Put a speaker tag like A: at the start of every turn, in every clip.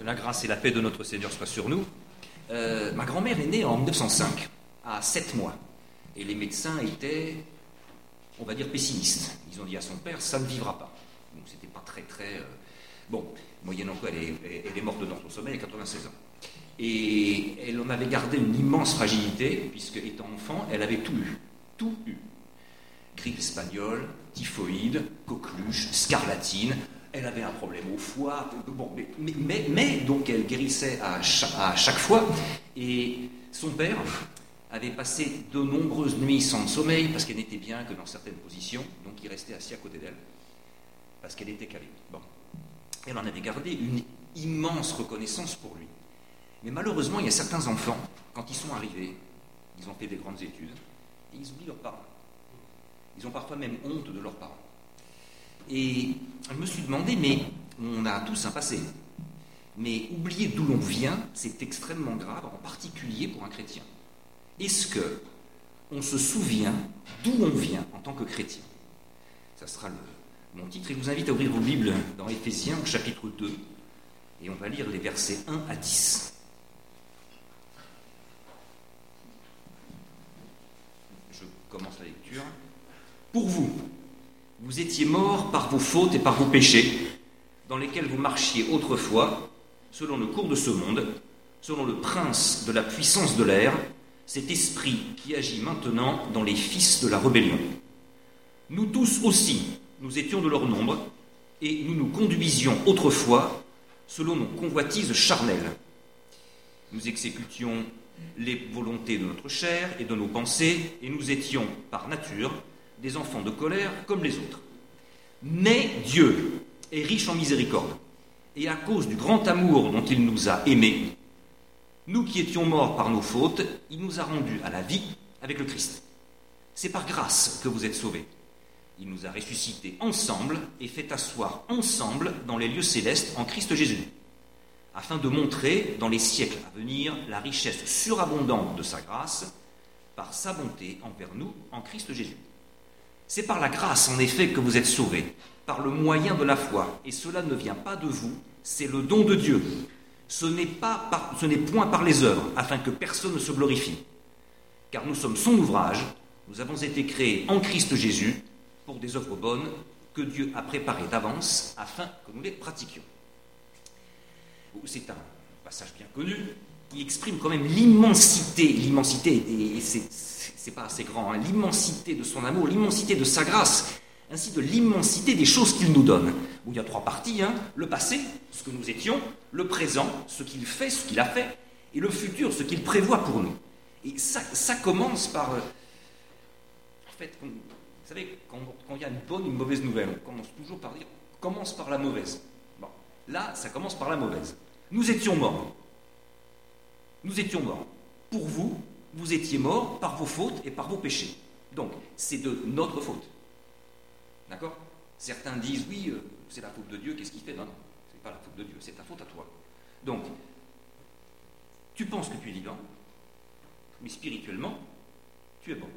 A: Que la grâce et la paix de notre Seigneur soient sur nous. Ma grand-mère est née en 1905, à 7 mois. Et les médecins étaient, on va dire, pessimistes. Ils ont dit à son père, ça ne vivra pas. Donc c'était pas très... Bon, moyennant quoi, elle est morte dans son sommeil à 96 ans. Et elle en avait gardé une immense fragilité, puisque étant enfant, elle avait tout eu. Tout eu. Grippe espagnole, typhoïde, coqueluche, scarlatine. Elle avait un problème au foie. Bon, mais donc elle guérissait à chaque fois. Et son père avait passé de nombreuses nuits sans sommeil, parce qu'elle n'était bien que dans certaines positions. Donc il restait assis à côté d'elle, parce qu'elle était calée. Bon. Elle en avait gardé une immense reconnaissance pour lui. Mais malheureusement, il y a certains enfants, quand ils sont arrivés, ils ont fait des grandes études, et ils oublient leurs parents. Ils ont parfois même honte de leurs parents. Et je me suis demandé, mais on a tous un passé. Mais oublier d'où l'on vient, c'est extrêmement grave, en particulier pour un chrétien. Est-ce qu'on se souvient d'où on vient en tant que chrétien? Ça sera mon titre. Et je vous invite à ouvrir vos Bibles dans Éphésiens, au chapitre 2, et on va lire les versets 1 à 10. Je commence la lecture. Pour vous, vous étiez morts par vos fautes et par vos péchés, dans lesquels vous marchiez autrefois, selon le cours de ce monde, selon le prince de la puissance de l'air, cet esprit qui agit maintenant dans les fils de la rébellion. Nous tous aussi, nous étions de leur nombre, et nous nous conduisions autrefois selon nos convoitises charnelles. Nous exécutions les volontés de notre chair et de nos pensées, et nous étions, par nature, des enfants de colère comme les autres. Mais Dieu est riche en miséricorde, et à cause du grand amour dont il nous a aimés, nous qui étions morts par nos fautes, il nous a rendus à la vie avec le Christ. C'est par grâce que vous êtes sauvés. Il nous a ressuscités ensemble et fait asseoir ensemble dans les lieux célestes en Christ Jésus, afin de montrer dans les siècles à venir la richesse surabondante de sa grâce par sa bonté envers nous en Christ Jésus. C'est par la grâce, en effet, que vous êtes sauvés, par le moyen de la foi, et cela ne vient pas de vous, c'est le don de Dieu. Ce n'est point par les œuvres, afin que personne ne se glorifie. Car nous sommes son ouvrage, nous avons été créés en Christ Jésus, pour des œuvres bonnes que Dieu a préparées d'avance, afin que nous les pratiquions. C'est un passage bien connu, qui exprime quand même l'immensité, et c'est pas assez grand, l'immensité de son amour, l'immensité de sa grâce, ainsi de l'immensité des choses qu'il nous donne. Bon, il y a 3 parties, le passé, ce que nous étions, le présent, ce qu'il fait, ce qu'il a fait, et le futur, ce qu'il prévoit pour nous. Et ça commence par... en fait, vous savez, quand il y a une bonne ou une mauvaise nouvelle, on commence toujours par dire « commence par la mauvaise ». Bon, là, ça commence par la mauvaise. Nous étions morts. Nous étions morts. Pour vous, vous étiez morts par vos fautes et par vos péchés. Donc, c'est de notre faute. D'accord? Certains disent, oui, c'est la faute de Dieu, qu'est-ce qu'il fait? Non, c'est pas la faute de Dieu, c'est ta faute à toi. Donc, tu penses que tu es vivant, mais spirituellement, tu es mort.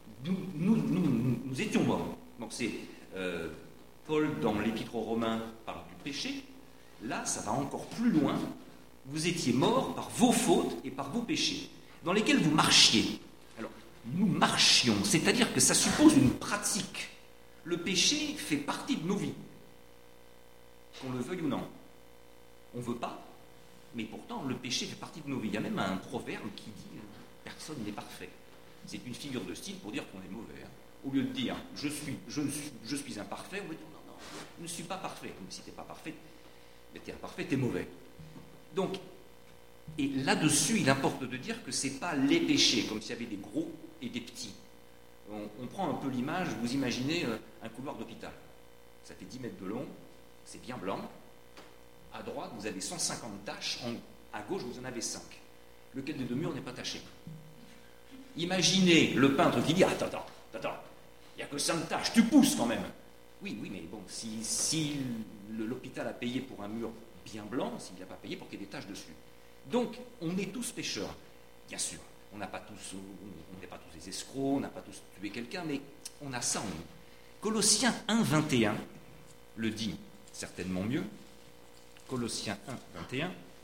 A: Nous étions morts. Donc, c'est Paul, dans l'Épître aux Romains, parle du péché. Là, ça va encore plus loin. Vous étiez morts par vos fautes et par vos péchés, dans lesquels vous marchiez. Alors, nous marchions, c'est-à-dire que ça suppose une pratique. Le péché fait partie de nos vies, qu'on le veuille ou non. On ne veut pas, mais pourtant le péché fait partie de nos vies. Il y a même un proverbe qui dit « personne n'est parfait ». C'est une figure de style pour dire qu'on est mauvais. Au lieu de dire « je suis imparfait », on va dire « non, je ne suis pas parfait ». Donc si tu n'es pas parfait, tu es imparfait, tu es mauvais. Donc, et là-dessus, il importe de dire que ce n'est pas les péchés, comme s'il y avait des gros et des petits. On prend un peu l'image, vous imaginez un couloir d'hôpital. Ça fait 10 mètres de long, c'est bien blanc. À droite, vous avez 150 taches, à gauche, vous en avez 5. Lequel des 2 murs n'est pas taché? Imaginez le peintre qui dit « Attends, il n'y a que 5 taches, tu pousses quand même !» Oui, mais bon, si l'hôpital a payé pour un mur bien blanc, s'il n'a pas payé pour qu'il y ait des taches dessus. Donc, on est tous pécheurs, bien sûr. On n'est pas tous des escrocs, on n'a pas tous tué quelqu'un, mais on a ça en nous. Colossiens 1, 21 le dit certainement mieux. Colossiens 1, 21.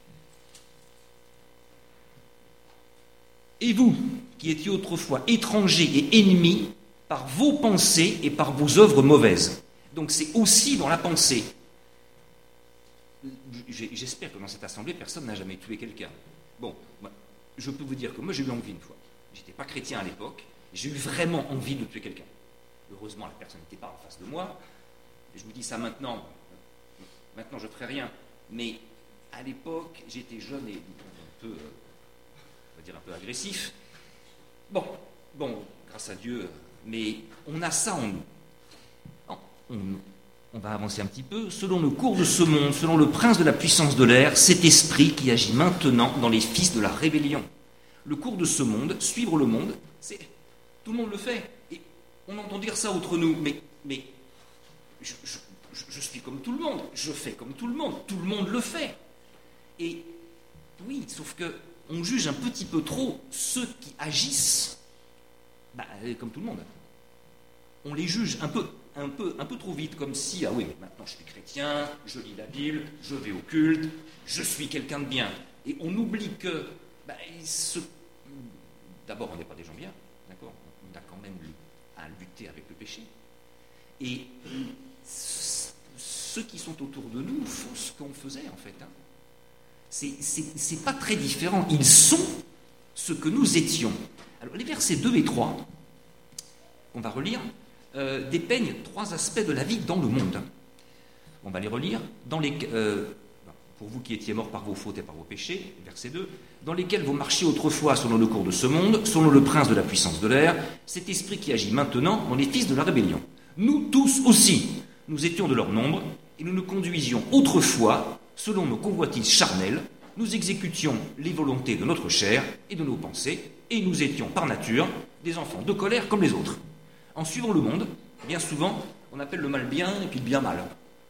A: Et vous, qui étiez autrefois étrangers et ennemis par vos pensées et par vos œuvres mauvaises. Donc c'est aussi dans la pensée. J'espère que dans cette assemblée, personne n'a jamais tué quelqu'un. Bon, je peux vous dire que moi j'ai eu envie une fois. J'étais pas chrétien à l'époque, j'ai eu vraiment envie de tuer quelqu'un. Heureusement, la personne n'était pas en face de moi. Et je vous dis ça maintenant je ne ferai rien. Mais à l'époque, j'étais jeune et un peu, on va dire un peu agressif. Bon, grâce à Dieu, mais on a ça en nous. On va avancer un petit peu. Selon le cours de ce monde, selon le prince de la puissance de l'air, cet esprit qui agit maintenant dans les fils de la rébellion. Le cours de ce monde, suivre le monde, tout le monde le fait. Et on entend dire ça entre nous, mais je suis comme tout le monde, je fais comme tout le monde le fait. Et oui, sauf que on juge un petit peu trop ceux qui agissent, comme tout le monde. On les juge un peu trop vite, comme si, ah oui, mais maintenant je suis chrétien, je lis la Bible, je vais au culte, je suis quelqu'un de bien. Et on oublie que, d'abord, on n'est pas des gens bien, d'accord ? On a quand même à lutter avec le péché. Et ceux qui sont autour de nous font ce qu'on faisait, en fait. C'est pas très différent. Ils sont ce que nous étions. Alors, les versets 2 et 3, qu'on va relire, dépeignent 3 aspects de la vie dans le monde. On va les relire. Pour vous qui étiez morts par vos fautes et par vos péchés, verset 2, dans lesquels vous marchiez autrefois selon le cours de ce monde, selon le prince de la puissance de l'air, cet esprit qui agit maintenant dans les fils de la rébellion. Nous tous aussi, nous étions de leur nombre, et nous nous conduisions autrefois selon nos convoitises charnelles, nous exécutions les volontés de notre chair et de nos pensées, et nous étions par nature des enfants de colère comme les autres. En suivant le monde, bien souvent, on appelle le mal bien et puis le bien mal.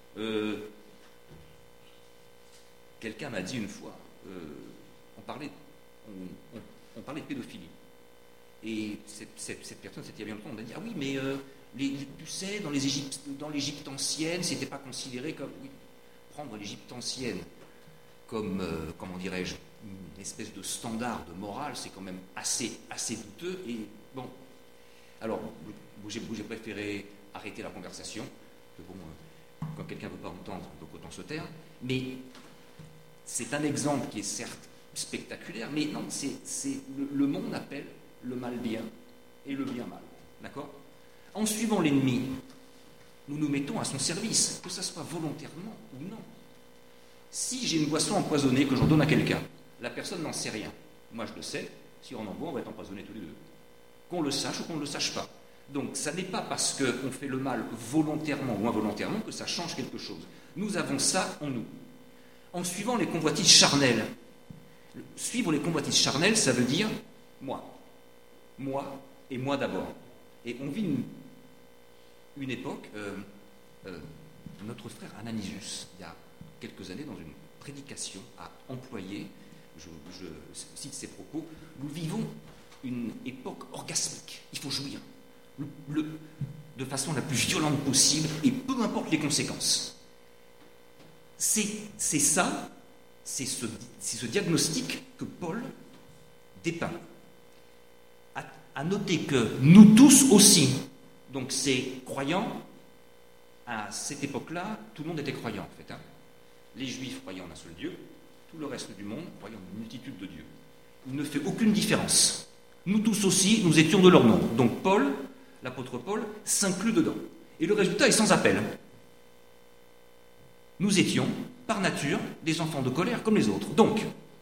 A: Quelqu'un m'a dit une fois, on parlait de pédophilie. Et cette personne, c'était il y a bien longtemps, on m'a dit, ah oui, mais tu sais, dans l'Égypte ancienne, c'était pas considéré comme... Oui, prendre l'Égypte ancienne comme, comment dirais-je, une espèce de standard de morale, c'est quand même assez douteux. Et bon, alors, j'ai préféré arrêter la conversation, que bon, quand quelqu'un ne veut pas entendre, donc autant se taire. Mais c'est un exemple qui est certes spectaculaire, mais non, le monde appelle le mal bien et le bien mal. D'accord ? En suivant l'ennemi, nous nous mettons à son service, que ce soit volontairement ou non. Si j'ai une boisson empoisonnée que j'en donne à quelqu'un, la personne n'en sait rien. Moi, je le sais, si on en boit, on va être empoisonnés tous les deux. Qu'on le sache ou qu'on ne le sache pas. Donc, ça n'est pas parce qu'on fait le mal volontairement ou involontairement que ça change quelque chose. Nous avons ça en nous. En suivant les convoitises charnelles. Suivre les convoitises charnelles, ça veut dire moi. Moi et moi d'abord. Et on vit une époque, notre frère Ananisus, il y a quelques années, dans une prédication, a employé, je cite ses propos, nous vivons une époque orgasmique. Il faut jouir de façon la plus violente possible et peu importe les conséquences. C'est ça, c'est ce diagnostic que Paul dépeint. À noter que nous tous aussi, donc ces croyants, à cette époque-là, tout le monde était croyant en fait. Les Juifs croyaient en un seul Dieu, tout le reste du monde croyait en une multitude de dieux. Il ne fait aucune différence. Nous tous aussi, nous étions de leur nombre. Donc Paul, l'apôtre Paul, s'inclut dedans. Et le résultat est sans appel. Nous étions, par nature, des enfants de colère comme les autres. Donc,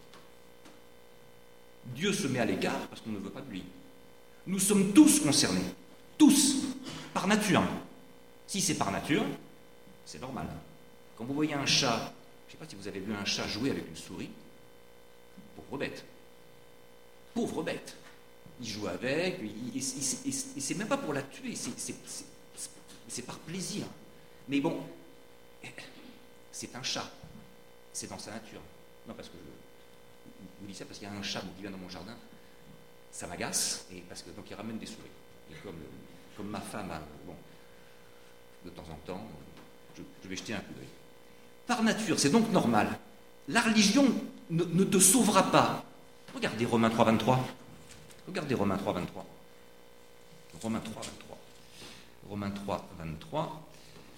A: Dieu se met à l'écart parce qu'on ne veut pas de lui. Nous sommes tous concernés. Tous. Par nature. Si c'est par nature, c'est normal. Quand vous voyez un chat, je ne sais pas si vous avez vu un chat jouer avec une souris, pauvre bête. Pauvre bête. Il joue avec, et c'est même pas pour la tuer, c'est par plaisir. Mais bon, c'est un chat. C'est dans sa nature. Non, parce que je vous dis ça parce qu'il y a un chat qui vient dans mon jardin. Ça m'agace, et parce que donc il ramène des souris. Et comme ma femme a, de temps en temps, je vais jeter un coup d'œil. Par nature, c'est donc normal. La religion ne te sauvera pas. Regardez Romains 3, 23. Regardez Romains 3, 23. Romains 3, 23. Romains 3, 23.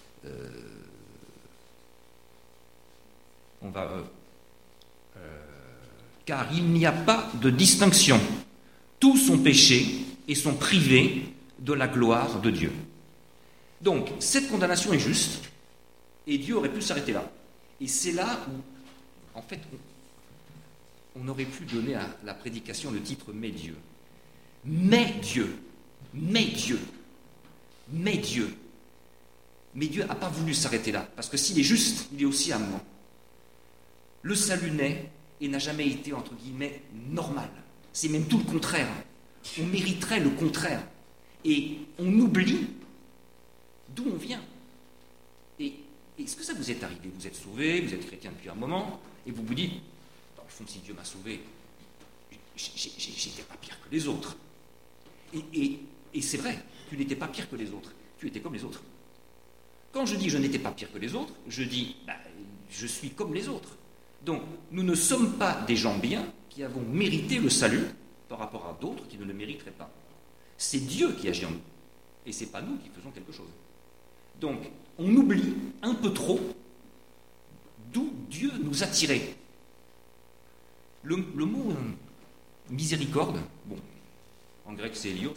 A: Car il n'y a pas de distinction. Tous sont péchés et sont privés de la gloire de Dieu. Donc, cette condamnation est juste, et Dieu aurait pu s'arrêter là. Et c'est là où, en fait, on aurait pu donner à la prédication le titre « Mais Dieu ». Mais Dieu, mais Dieu, mais Dieu. Mais Dieu n'a pas voulu s'arrêter là, parce que s'il est juste, il est aussi amour. Le salut naît et n'a jamais été, entre guillemets, normal. C'est même tout le contraire. On mériterait le contraire. Et on oublie d'où on vient. Et est-ce que ça vous est arrivé? Vous êtes sauvé, vous êtes chrétien depuis un moment, et vous vous dites, dans le fond, si Dieu m'a sauvé, j'étais pas pire que les autres. Et c'est vrai, tu n'étais pas pire que les autres, tu étais comme les autres. Quand je dis je n'étais pas pire que les autres, je dis je suis comme les autres. Donc, nous ne sommes pas des gens bien qui avons mérité le salut par rapport à d'autres qui ne le mériteraient pas. C'est Dieu qui agit en nous, et ce n'est pas nous qui faisons quelque chose. Donc, on oublie un peu trop d'où Dieu nous a tirés. Le mot miséricorde, bon, en grec c'est hélios,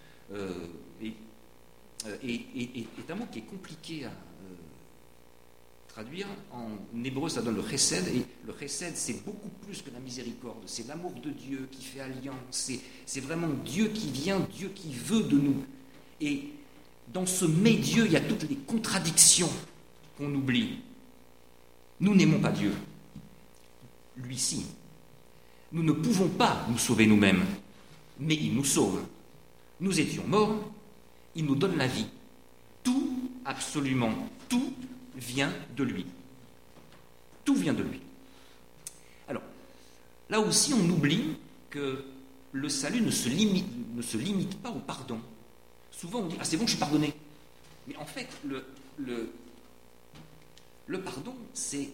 A: est un mot qui est compliqué à traduire. En hébreu, ça donne le chesed, et le chesed, c'est beaucoup plus que la miséricorde. C'est l'amour de Dieu qui fait alliance, c'est vraiment Dieu qui vient, Dieu qui veut de nous. Et dans ce « mais Dieu », il y a toutes les contradictions qu'on oublie. Nous n'aimons pas Dieu. Lui, si. Nous ne pouvons pas nous sauver nous-mêmes, mais il nous sauve. Nous étions morts, il nous donne la vie. Tout, absolument tout, vient de lui. Tout vient de lui. Alors, là aussi, on oublie que le salut ne se limite pas au pardon. Souvent, on dit « Ah, c'est bon, je suis pardonné ». Mais en fait, le pardon, c'est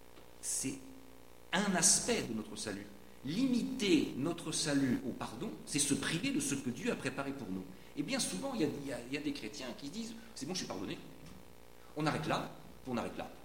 A: un aspect de notre salut. Limiter notre salut au pardon, c'est se priver de ce que Dieu a préparé pour nous. Et bien souvent, il y a des chrétiens qui disent « C'est bon, je suis pardonné ». On arrête là, on arrête là.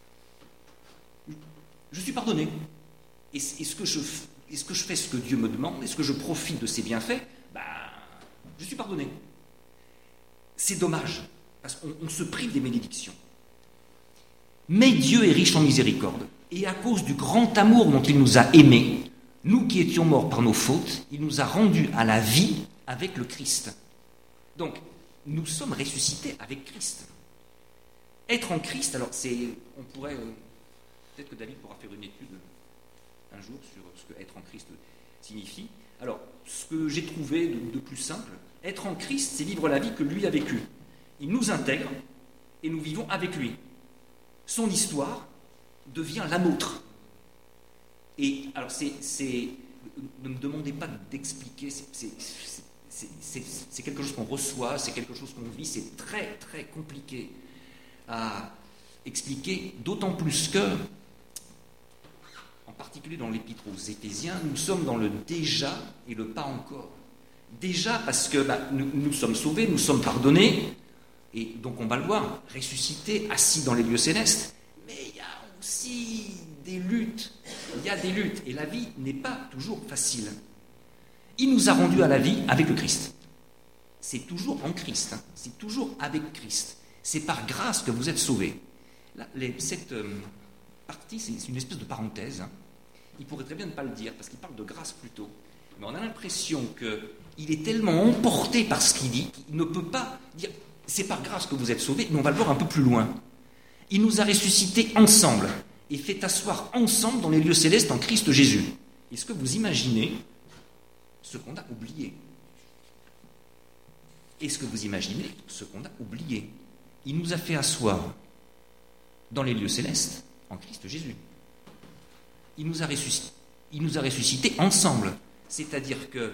A: Je suis pardonné. Est-ce que je fais ce que Dieu me demande? Est-ce que je profite de ses bienfaits? Je suis pardonné. C'est dommage, parce qu'on se prive des bénédictions. Mais Dieu est riche en miséricorde, et à cause du grand amour dont il nous a aimés, nous qui étions morts par nos fautes, il nous a rendus à la vie avec le Christ. Donc, nous sommes ressuscités avec Christ. Être en Christ, alors on pourrait, peut-être que David pourra faire une étude un jour sur ce que être en Christ signifie. Alors, ce que j'ai trouvé de plus simple, être en Christ, c'est vivre la vie que lui a vécue. Il nous intègre et nous vivons avec lui. Son histoire devient la nôtre. Et alors, ne me demandez pas d'expliquer, c'est quelque chose qu'on reçoit, c'est quelque chose qu'on vit, c'est très très compliqué à expliquer, d'autant plus que, en particulier dans l'épître aux Éphésiens, nous sommes dans le déjà et le pas encore. Déjà parce que nous sommes sauvés, nous sommes pardonnés, et donc on va le voir, ressuscités, assis dans les lieux célestes, mais il y a aussi des luttes, et la vie n'est pas toujours facile. Il nous a rendus à la vie avec le Christ. C'est toujours en Christ, c'est toujours avec Christ. C'est par grâce que vous êtes sauvés. Là, cette partie, c'est une espèce de parenthèse. Il pourrait très bien ne pas le dire, parce qu'il parle de grâce plutôt. Mais on a l'impression qu'il est tellement emporté par ce qu'il dit, qu'il ne peut pas dire « c'est par grâce que vous êtes sauvés », mais on va le voir un peu plus loin. Il nous a ressuscités ensemble et fait asseoir ensemble dans les lieux célestes en Christ Jésus. Est-ce que vous imaginez ce qu'on a oublié? Est-ce que vous imaginez ce qu'on a oublié? Il nous a fait asseoir dans les lieux célestes en Christ Jésus. Il nous a ressuscités ensemble. C'est-à-dire que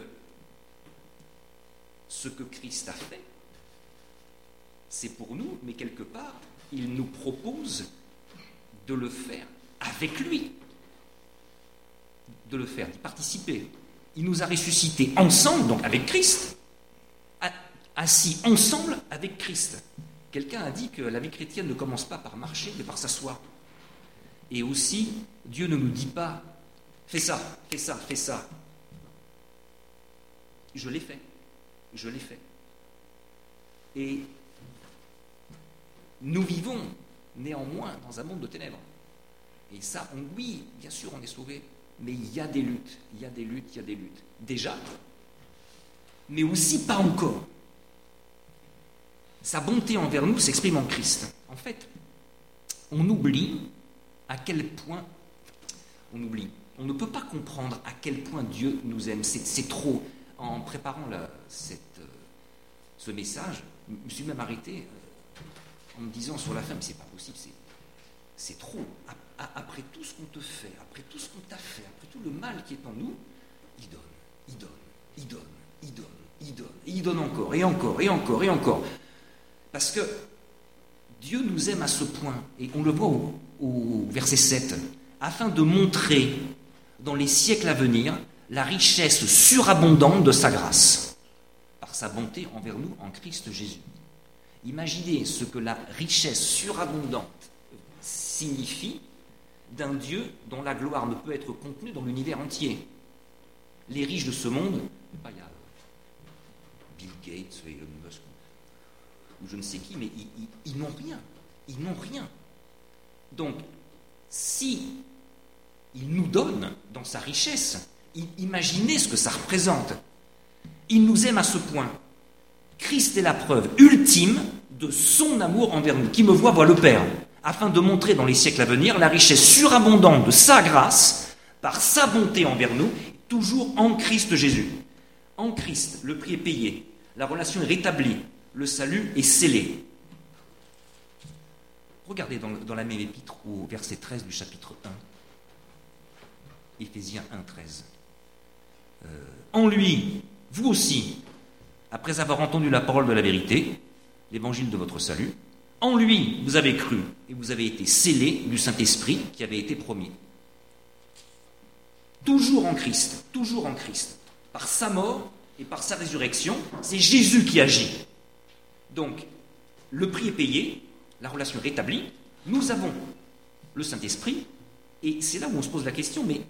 A: ce que Christ a fait, c'est pour nous, mais quelque part, il nous propose de le faire avec lui, de le faire, d'y participer. Il nous a ressuscités ensemble, donc avec Christ, assis ensemble avec Christ. Quelqu'un a dit que la vie chrétienne ne commence pas par marcher, mais par s'asseoir. Et aussi, Dieu ne nous dit pas « fais ça, fais ça, fais ça ». Je l'ai fait. Je l'ai fait. Et nous vivons néanmoins dans un monde de ténèbres. Et ça, oui, bien sûr, on est sauvés, mais il y a des luttes, il y a des luttes, il y a des luttes. Déjà, mais aussi pas encore. Sa bonté envers nous s'exprime en Christ. En fait, on oublie à quel point... On ne peut pas comprendre à quel point Dieu nous aime. C'est trop. En préparant ce message, je me suis même arrêté en me disant sur la fin, mais c'est pas possible, c'est trop. Après tout ce qu'on te fait, après tout ce qu'on t'a fait, après tout le mal qui est en nous, il donne, il donne, il donne, il donne, il donne, et il donne encore, et encore, et encore, et encore. Parce que Dieu nous aime à ce point, et on le voit au verset 7, afin de montrer dans les siècles à venir la richesse surabondante de sa grâce, par sa bonté envers nous en Christ Jésus. Imaginez ce que la richesse surabondante signifie d'un Dieu dont la gloire ne peut être contenue dans l'univers entier. Les riches de ce monde, il y a Bill Gates, Elon Musk, ou je ne sais qui, mais ils n'ont rien. Ils n'ont rien. Donc, si il nous donne dans sa richesse, imaginez ce que ça représente. Il nous aime à ce point. Christ est la preuve ultime de son amour envers nous. Qui me voit le Père, afin de montrer dans les siècles à venir la richesse surabondante de sa grâce, par sa bonté envers nous, toujours en Christ Jésus. En Christ, le prix est payé, la relation est rétablie, le salut est scellé. Regardez dans la même épître au verset 13 du chapitre 1, Éphésiens 1, 13. En lui, vous aussi, après avoir entendu la parole de la vérité, l'évangile de votre salut, en lui vous avez cru et vous avez été scellés du Saint-Esprit qui avait été promis. Toujours en Christ, par sa mort et par sa résurrection, c'est Jésus qui agit. Donc, le prix est payé, la relation est rétablie, nous avons le Saint-Esprit, et c'est là où on se pose la question, mais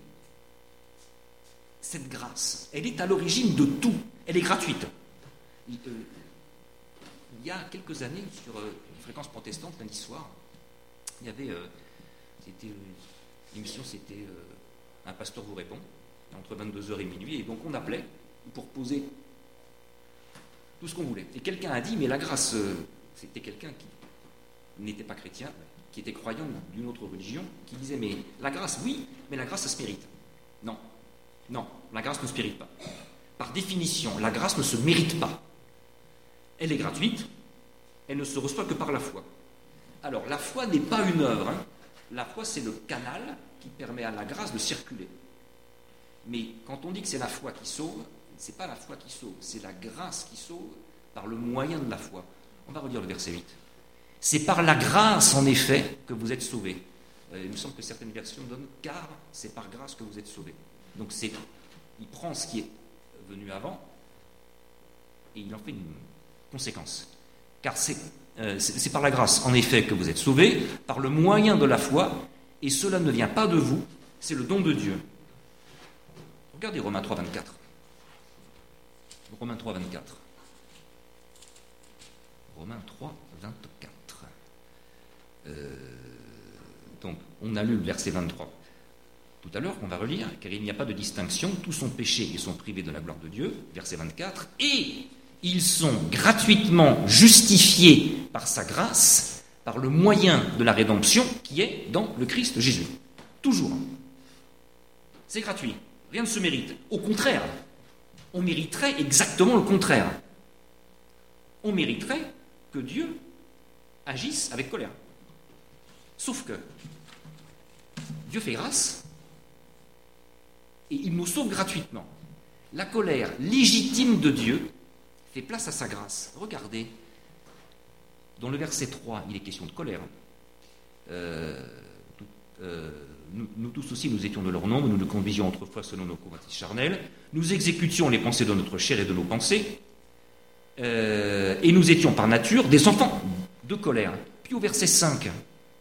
A: cette grâce, elle est à l'origine de tout, elle est gratuite. Il y a quelques années, sur une fréquence protestante, lundi soir, il y avait, l'émission c'était Un pasteur vous répond, entre 22h et minuit, et donc on appelait pour poser tout ce qu'on voulait. Et quelqu'un a dit, mais la grâce, c'était quelqu'un qui n'était pas chrétien, qui était croyant d'une autre religion, qui disait, mais la grâce, oui, mais la grâce, ça se mérite. Non, la grâce ne se mérite pas. Par définition, la grâce ne se mérite pas. Elle est gratuite, elle ne se reçoit que par la foi. Alors, la foi n'est pas une œuvre, hein. La foi, c'est le canal qui permet à la grâce de circuler. Mais quand on dit que c'est la foi qui sauve, c'est pas la foi qui sauve, c'est la grâce qui sauve par le moyen de la foi. On va relire le verset 8. C'est par la grâce, en effet, que vous êtes sauvés. Il me semble que certaines versions donnent « car c'est par grâce que vous êtes sauvés ». Donc il prend ce qui est venu avant et il en fait une conséquence. Car c'est par la grâce, en effet, que vous êtes sauvés, par le moyen de la foi, et cela ne vient pas de vous, c'est le don de Dieu. Regardez Romains 3, 24. Romains 3, 24. Romains 3, 24. Donc, on a lu le verset 23 tout à l'heure, qu'on va relire, car il n'y a pas de distinction, tous sont péchés et sont privés de la gloire de Dieu, verset 24, et ils sont gratuitement justifiés par sa grâce, par le moyen de la rédemption qui est dans le Christ Jésus. Toujours. C'est gratuit, rien ne se mérite. Au contraire, on mériterait exactement le contraire. On mériterait que Dieu agisse avec colère. Sauf que Dieu fait grâce et il nous sauve gratuitement. La colère légitime de Dieu fait place à sa grâce. Regardez, dans le verset 3, il est question de colère. nous tous aussi, nous étions de leur nombre, nous nous conduisions autrefois selon nos convoitises charnelles, nous exécutions les pensées de notre chair et de nos pensées, et nous étions par nature des enfants de colère. Puis au verset 5,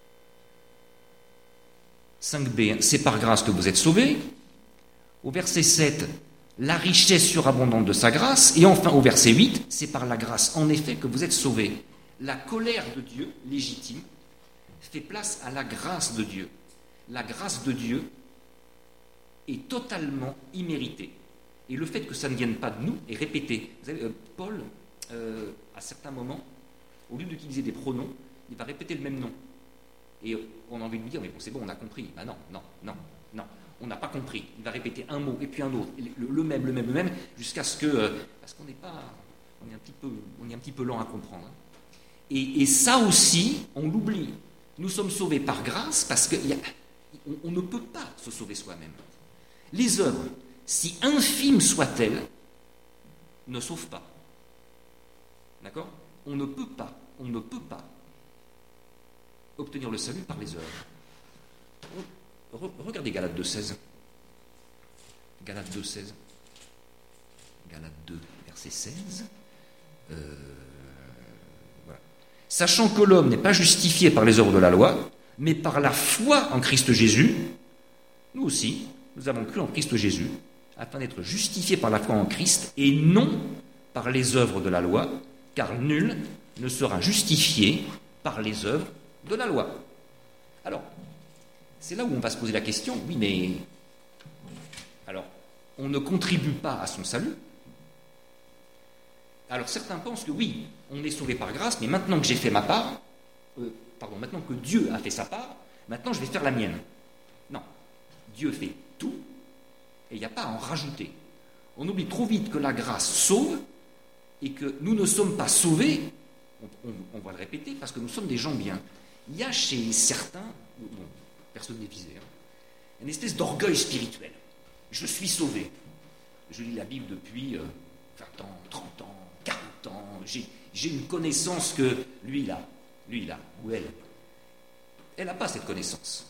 A: 5b, c'est par grâce que vous êtes sauvés. Au verset 7, la richesse surabondante de sa grâce. Et enfin au verset 8, c'est par la grâce en effet que vous êtes sauvés. La colère de Dieu, légitime, fait place à la grâce de Dieu. La grâce de Dieu est totalement imméritée. Et le fait que ça ne vienne pas de nous est répété. Vous savez, Paul, à certains moments, au lieu d'utiliser des pronoms, il va répéter le même nom. Et on a envie de lui dire, mais bon, c'est bon, on a compris. Ben non, on n'a pas compris. Il va répéter un mot et puis un autre, le même, jusqu'à ce que... parce qu'on est un petit peu lent à comprendre. Et ça aussi, on l'oublie. Nous sommes sauvés par grâce parce qu'on ne peut pas se sauver soi-même. Les œuvres, si infimes soient-elles, ne sauvent pas. D'accord ? On ne peut pas obtenir le salut par les œuvres. Regardez Galates 2,16. Galates 2,16. Galates 2, verset 16. Voilà. Sachant que l'homme n'est pas justifié par les œuvres de la loi, mais par la foi en Christ Jésus, nous aussi, nous avons cru en Christ Jésus, afin d'être justifiés par la foi en Christ, et non par les œuvres de la loi, car nul ne sera justifié par les œuvres de la loi. Alors, c'est là où on va se poser la question, oui, mais alors, on ne contribue pas à son salut. Alors certains pensent que oui, on est sauvé par grâce, mais maintenant que j'ai fait ma part, maintenant que Dieu a fait sa part, maintenant je vais faire la mienne. Non, Dieu fait tout, et il n'y a pas à en rajouter. On oublie trop vite que la grâce sauve, et que nous ne sommes pas sauvés, on va le répéter, parce que nous sommes des gens bien. Il y a chez certains, bon, personne n'est visé, une espèce d'orgueil spirituel. Je suis sauvé. Je lis la Bible depuis 20 ans, 30 ans, 40 ans. J'ai une connaissance que lui, il a, ou elle. Elle n'a pas cette connaissance.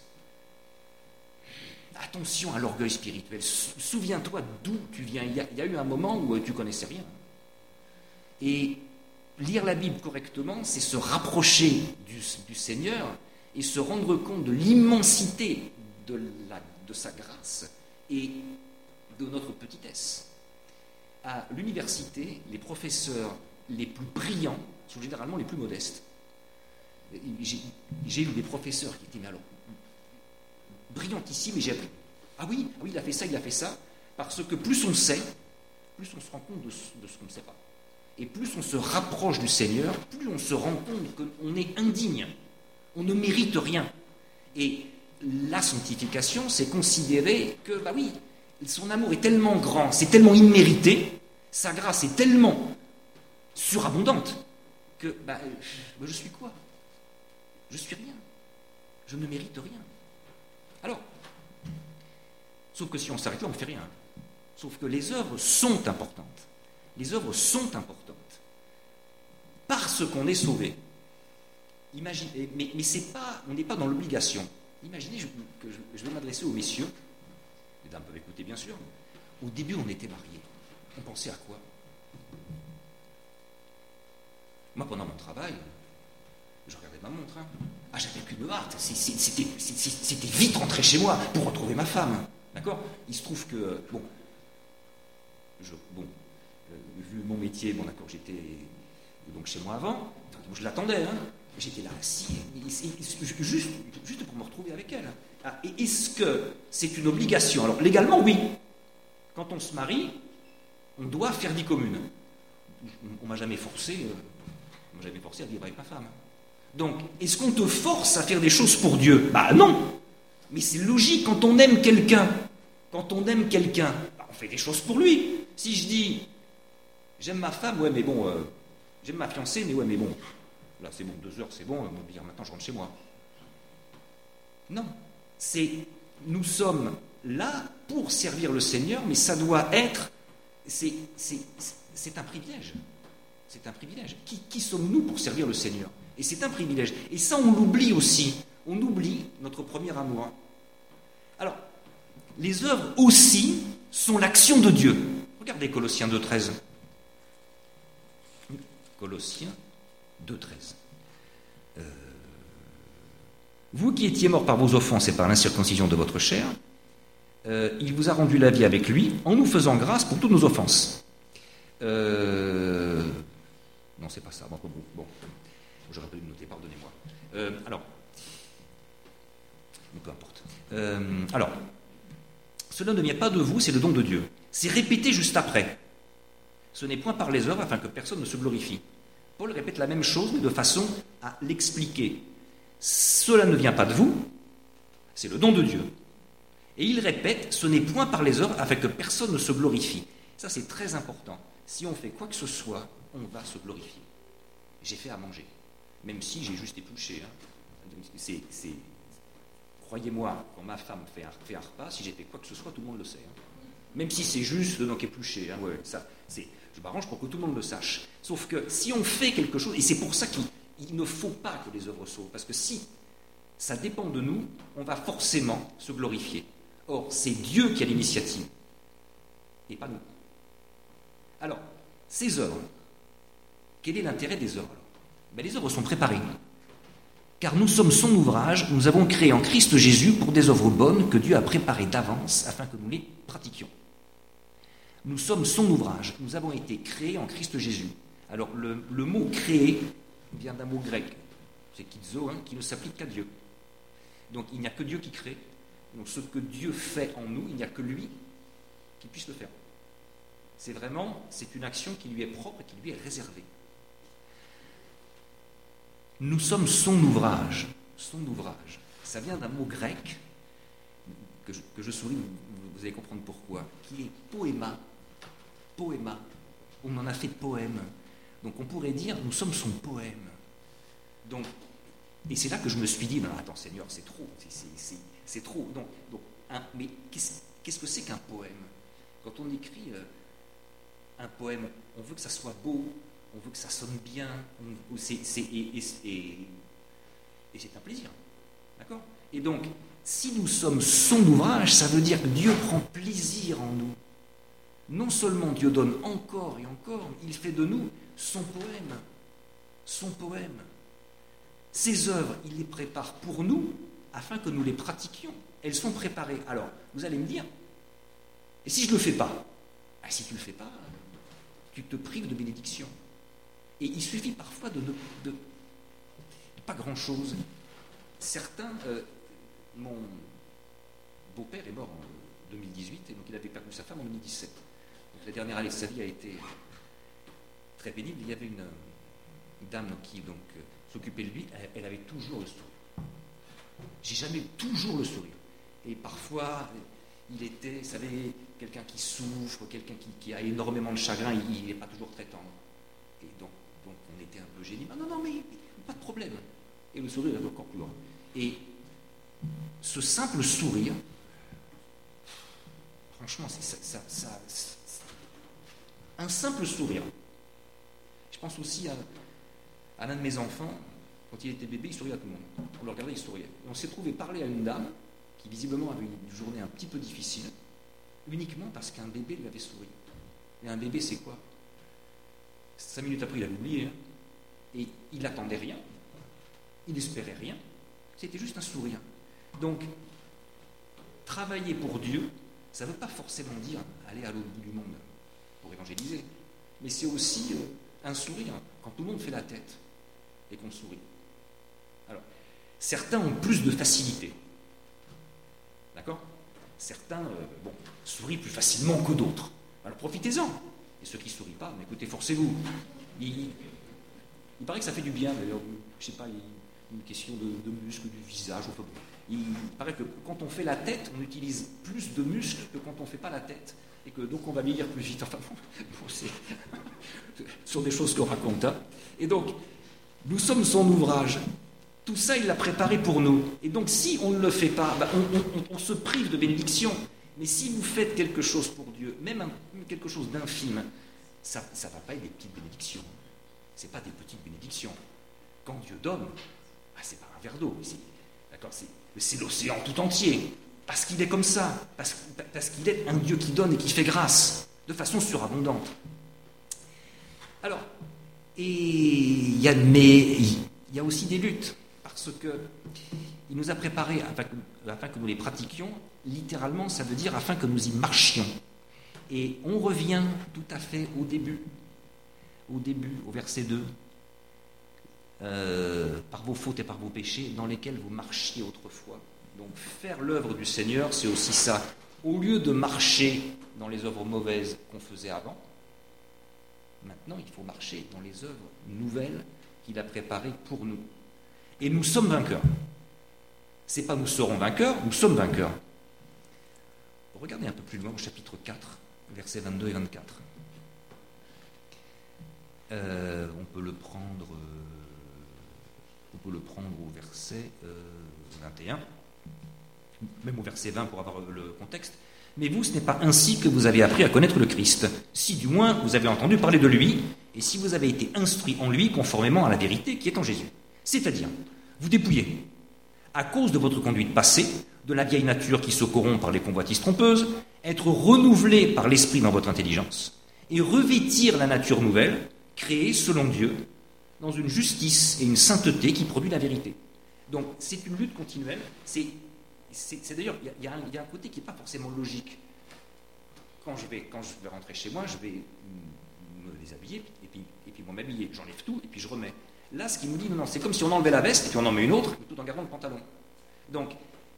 A: Attention à l'orgueil spirituel. Souviens-toi d'où tu viens. Il y a eu un moment où tu ne connaissais rien. Et lire la Bible correctement, c'est se rapprocher du Seigneur et se rendre compte de l'immensité de sa grâce et de notre petitesse. À l'université, les professeurs les plus brillants sont généralement les plus modestes. J'ai eu des professeurs qui étaient, mais alors, brillantissimes, et j'ai appris, ah oui, il a fait ça, parce que plus on sait, plus on se rend compte de ce qu'on ne sait pas. Et plus on se rapproche du Seigneur, plus on se rend compte qu'on est indigne, on ne mérite rien. Et la sanctification, c'est considérer que, oui, son amour est tellement grand, c'est tellement immérité, sa grâce est tellement surabondante, que je suis quoi ? Je suis rien. Je ne mérite rien. Alors, sauf que si on s'arrête là, on ne fait rien. Sauf que les œuvres sont importantes. Les œuvres sont importantes. Parce qu'on est sauvé. Imaginez, mais c'est pas, on n'est pas dans l'obligation. Imaginez que je vais m'adresser aux messieurs. Les dames peuvent écouter, bien sûr. Au début, on était mariés. On pensait à quoi ? Moi, pendant mon travail, je regardais ma montre. J'avais qu'une hâte. C'était vite rentrer chez moi pour retrouver ma femme. D'accord ? Il se trouve que, vu mon métier, d'accord, j'étais donc chez moi avant, donc je l'attendais, j'étais là assis, juste pour me retrouver avec elle. Et est-ce que c'est une obligation ? Alors légalement, oui. Quand on se marie, on doit faire vie commune. On m'a jamais forcé à vivre avec ma femme. Donc, est-ce qu'on te force à faire des choses pour Dieu ? Non. Mais c'est logique, quand on aime quelqu'un, on fait des choses pour lui. Si je dis, j'aime ma femme, j'aime ma fiancée, mais bon, là c'est bon, 2 heures, c'est bon, dire maintenant je rentre chez moi. Non, nous sommes là pour servir le Seigneur, mais ça doit être, c'est un privilège. C'est un privilège. Qui sommes-nous pour servir le Seigneur ? Et c'est un privilège. Et ça, on l'oublie aussi. on oublie notre premier amour. Alors, les œuvres aussi sont l'action de Dieu. Regardez Colossiens 2,13. Colossiens 2,13. Vous qui étiez morts par vos offenses et par l'incirconcision de votre chair, il vous a rendu la vie avec lui en nous faisant grâce pour toutes nos offenses. Non, c'est pas ça. Bon, j'aurais pas dû le noter, pardonnez-moi. Alors, peu importe. Alors, cela ne vient pas de vous, c'est le don de Dieu. C'est répété juste après. Ce n'est point par les œuvres afin que personne ne se glorifie. Paul répète la même chose, mais de façon à l'expliquer. Cela ne vient pas de vous, c'est le don de Dieu. Et il répète, ce n'est point par les œuvres afin que personne ne se glorifie. Ça, c'est très important. Si on fait quoi que ce soit, on va se glorifier. J'ai fait à manger, même si j'ai juste épluché. Croyez-moi, quand ma femme fait un repas, si j'ai fait quoi que ce soit, tout le monde le sait. Même si c'est juste donc épluché. Je m'arrange pour que tout le monde le sache. Sauf que si on fait quelque chose, et c'est pour ça qu'il ne faut pas que les œuvres sauvent, parce que si ça dépend de nous, on va forcément se glorifier. Or, c'est Dieu qui a l'initiative, et pas nous. Alors, ces œuvres, quel est l'intérêt des œuvres? Les œuvres sont préparées. Car nous sommes son ouvrage, nous avons créé en Christ Jésus pour des œuvres bonnes que Dieu a préparées d'avance afin que nous les pratiquions. Nous sommes son ouvrage, nous avons été créés en Christ Jésus. Alors le mot créé vient d'un mot grec, c'est kizo, qui ne s'applique qu'à Dieu. Donc il n'y a que Dieu qui crée. Donc ce que Dieu fait en nous, il n'y a que lui qui puisse le faire. C'est une action qui lui est propre et qui lui est réservée. Nous sommes son ouvrage. Son ouvrage. Ça vient d'un mot grec, que je souris, vous allez comprendre pourquoi, qui est poéma. Poéma. On en a fait poème. Donc on pourrait dire, nous sommes son poème. Donc, et c'est là que je me suis dit, non, attends Seigneur, c'est trop. C'est trop. Mais qu'est-ce que c'est qu'un poème? Quand on écrit un poème, on veut que ça soit beau, on veut que ça sonne bien, et c'est un plaisir. D'accord? Et donc, si nous sommes son ouvrage, ça veut dire que Dieu prend plaisir en nous. Non seulement Dieu donne encore et encore, il fait de nous son poème. Son poème. Ces œuvres, il les prépare pour nous, afin que nous les pratiquions. Elles sont préparées. Alors, vous allez me dire, et si je ne le fais pas? Si tu ne le fais pas, tu te prives de bénédiction. Et il suffit parfois de pas grand-chose. Certains, mon beau-père est mort en 2018, et donc il avait perdu sa femme en 2017. Donc la dernière année de sa vie a été très pénible. Il y avait une dame qui donc s'occupait de lui, elle avait toujours le sourire. J'ai jamais eu toujours le sourire. Et parfois, il était, vous savez, quelqu'un qui souffre, quelqu'un qui a énormément de chagrin, il n'est pas toujours très tendre. Et donc on était un peu gênés. Non, mais pas de problème. Et le sourire est encore plus grand. Et ce simple sourire, franchement, un simple sourire. Je pense aussi à l'un de mes enfants, quand il était bébé, il souriait à tout le monde. On le regardait, il souriait. Et on s'est trouvé parler à une dame qui visiblement avait une journée un petit peu difficile, uniquement parce qu'un bébé lui avait souri. Et un bébé, c'est quoi? 5 minutes après, il avait oublié. Et il n'attendait rien. Il n'espérait rien. C'était juste un sourire. Donc, travailler pour Dieu, ça ne veut pas forcément dire aller à l'autre bout du monde pour évangéliser. Mais c'est aussi un sourire quand tout le monde fait la tête et qu'on sourit. Alors, certains ont plus de facilité. D'accord? Certains sourient plus facilement que d'autres. Alors profitez-en. Et ceux qui ne sourient pas, écoutez, forcez-vous. Il paraît que ça fait du bien, d'ailleurs, je ne sais pas, une question de muscles du visage. Enfin, il paraît que quand on fait la tête, on utilise plus de muscles que quand on ne fait pas la tête. Et que donc on va vieillir plus vite. Enfin, ce sont des choses qu'on raconte. Et donc, nous sommes son ouvrage. Tout ça, il l'a préparé pour nous. Et donc, si on ne le fait pas, on se prive de bénédiction. Mais si vous faites quelque chose pour Dieu, même quelque chose d'infime, ça ne va pas être des petites bénédictions. Ce n'est pas des petites bénédictions. Quand Dieu donne, c'est pas un verre d'eau. D'accord, c'est l'océan tout entier. Parce qu'il est comme ça. Parce qu'il est un Dieu qui donne et qui fait grâce. De façon surabondante. Alors, mais il y a aussi des luttes. Parce que il nous a préparés afin que nous les pratiquions. Littéralement, ça veut dire afin que nous y marchions. Et on revient tout à fait au début, au verset 2. Par vos fautes et par vos péchés, dans lesquels vous marchiez autrefois. Donc faire l'œuvre du Seigneur, c'est aussi ça. Au lieu de marcher dans les œuvres mauvaises qu'on faisait avant, maintenant il faut marcher dans les œuvres nouvelles qu'il a préparées pour nous. Et nous sommes vainqueurs. C'est pas nous serons vainqueurs, nous sommes vainqueurs. Regardez un peu plus loin au chapitre 4, versets 22 et 24. On peut le prendre au verset 21, même au verset 20 pour avoir le contexte. Mais vous, ce n'est pas ainsi que vous avez appris à connaître le Christ, si du moins vous avez entendu parler de lui, et si vous avez été instruit en lui conformément à la vérité qui est en Jésus. C'est-à-dire, vous dépouillez, à cause de votre conduite passée, de la vieille nature qui se corrompt par les convoitises trompeuses, être renouvelé par l'esprit dans votre intelligence, et revêtir la nature nouvelle, créée selon Dieu, dans une justice et une sainteté qui produit la vérité. Donc c'est une lutte continuelle. C'est d'ailleurs, il y a un côté qui n'est pas forcément logique. Quand je vais rentrer chez moi, je vais me déshabiller, et puis m'habiller, j'enlève tout, et puis je remets. Là, ce qu'il nous dit, non, c'est comme si on enlevait la veste, et puis on en met une autre, tout en gardant le pantalon. Donc,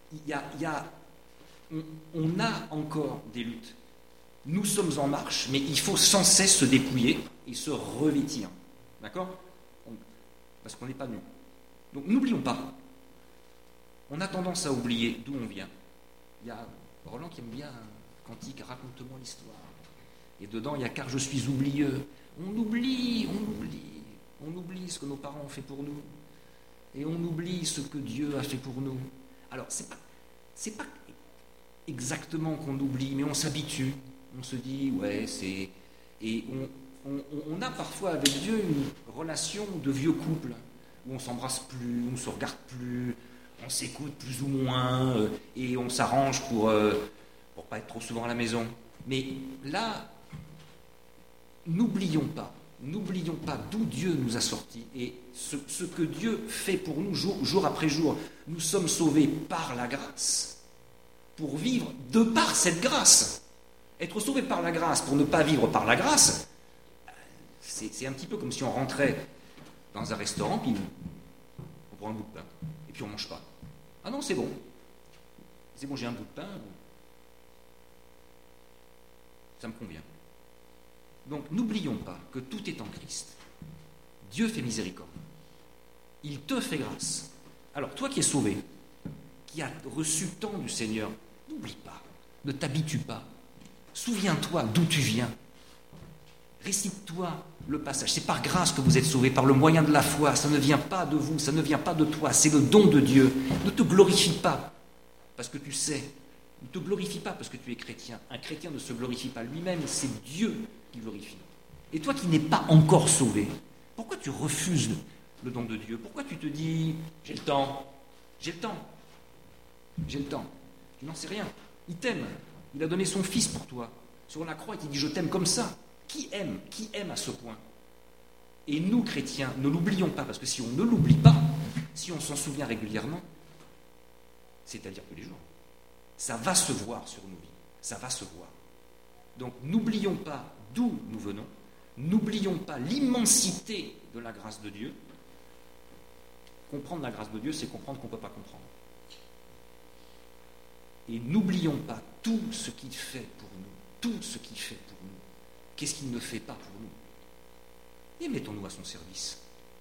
A: on a encore des luttes. Nous sommes en marche, mais il faut sans cesse se dépouiller et se revêtir. D'accord ? Parce qu'on n'est pas nus. Donc n'oublions pas. On a tendance à oublier d'où on vient. Il y a Roland qui aime bien un cantique, raconte-moi l'histoire. Et dedans, il y a car je suis oublieux. On oublie ce que nos parents ont fait pour nous. Et on oublie ce que Dieu a fait pour nous. Alors, c'est pas exactement qu'on oublie, mais on s'habitue. On se dit, ouais, c'est... Et on a parfois avec Dieu une relation de vieux couple, où on s'embrasse plus, on ne se regarde plus, on s'écoute plus ou moins, et on s'arrange pour pas être trop souvent à la maison. Mais là, n'oublions pas d'où Dieu nous a sortis, et ce que Dieu fait pour nous jour après jour. Nous sommes sauvés par la grâce, pour vivre de par cette grâce. Être sauvé par la grâce pour ne pas vivre par la grâce, c'est un petit peu comme si on rentrait dans un restaurant, puis on prend un bout de pain, et puis on ne mange pas. Ah non, c'est bon, j'ai un bout de pain, ça me convient. Donc n'oublions pas que tout est en Christ. Dieu fait miséricorde. Il te fait grâce. Alors toi qui es sauvé, qui as reçu tant du Seigneur, n'oublie pas, ne t'habitue pas. Souviens-toi d'où tu viens. Récite-toi le passage. C'est par grâce que vous êtes sauvés, par le moyen de la foi. Ça ne vient pas de vous, ça ne vient pas de toi. C'est le don de Dieu. Ne te glorifie pas parce que tu sais. Ne te glorifie pas parce que tu es chrétien. Un chrétien ne se glorifie pas lui-même, c'est Dieu qui glorifie. Et toi qui n'es pas encore sauvé, pourquoi tu refuses le don de Dieu? Pourquoi tu te dis « j'ai le temps, j'ai le temps, j'ai le temps ». Tu n'en sais rien. Il t'aime. Il a donné son fils pour toi. Sur la croix, il dit « je t'aime comme ça ». Qui aime à ce point? Et nous, chrétiens, ne l'oublions pas, parce que si on ne l'oublie pas, si on s'en souvient régulièrement, c'est-à-dire tous les jours, ça va se voir sur nos vies. Ça va se voir. Donc n'oublions pas d'où nous venons, n'oublions pas l'immensité de la grâce de Dieu. Comprendre la grâce de Dieu, c'est comprendre qu'on ne peut pas comprendre. Et n'oublions pas tout ce qu'il fait pour nous, tout ce qu'il fait pour nous. Qu'est-ce qu'il ne fait pas pour nous? Et mettons-nous à son service.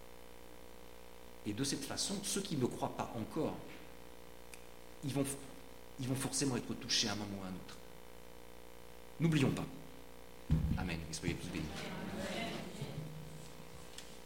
A: Et de cette façon, ceux qui ne croient pas encore, ils vont forcément être touchés à un moment ou à un autre. N'oublions pas. Amen. Et soyez tous bénis.